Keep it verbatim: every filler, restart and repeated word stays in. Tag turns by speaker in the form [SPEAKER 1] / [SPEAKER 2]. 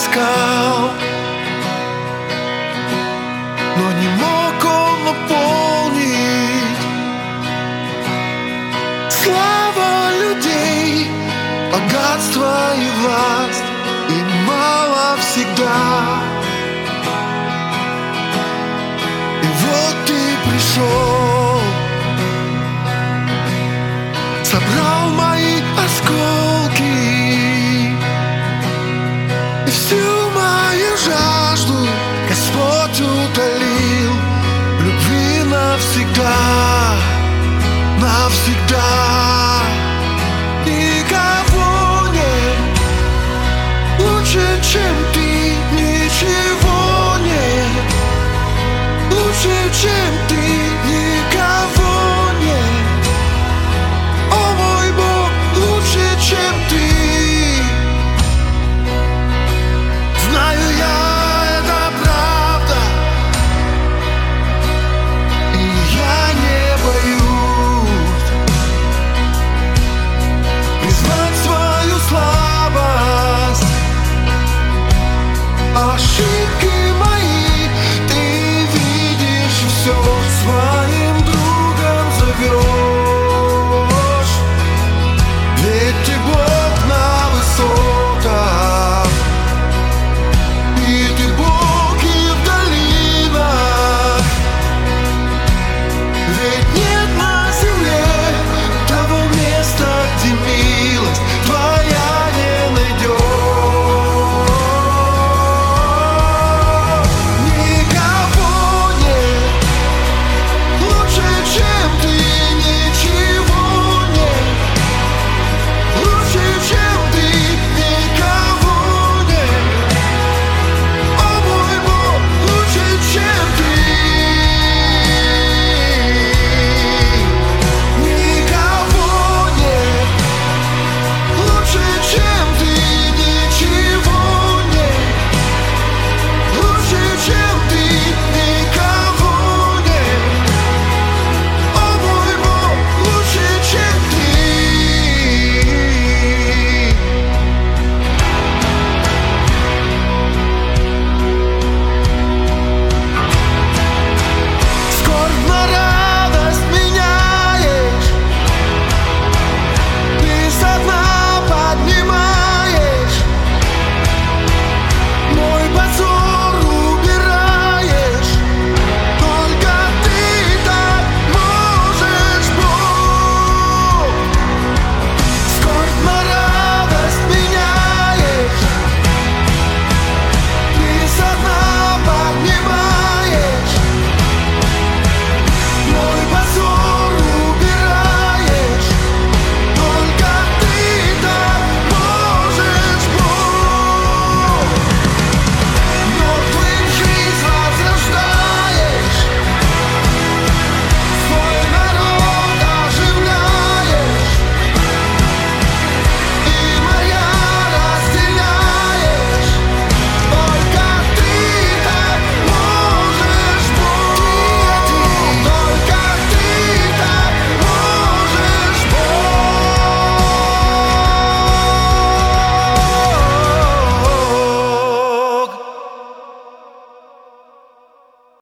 [SPEAKER 1] искал, но не мог он наполнить. Слава людей, богатство и власть, и мало всегда. И вот ты пришел, собрал мои осколки и всю мою жажду Господь утолил. Любви навсегда, навсегда. Никого нет лучше, чем ты, ничего нет лучше, чем ты, никого нет. О мой Бог, лучше, чем ты. Знаю я, это правда, и я не боюсь признать свою слабость, ошибки мои ты видишь все.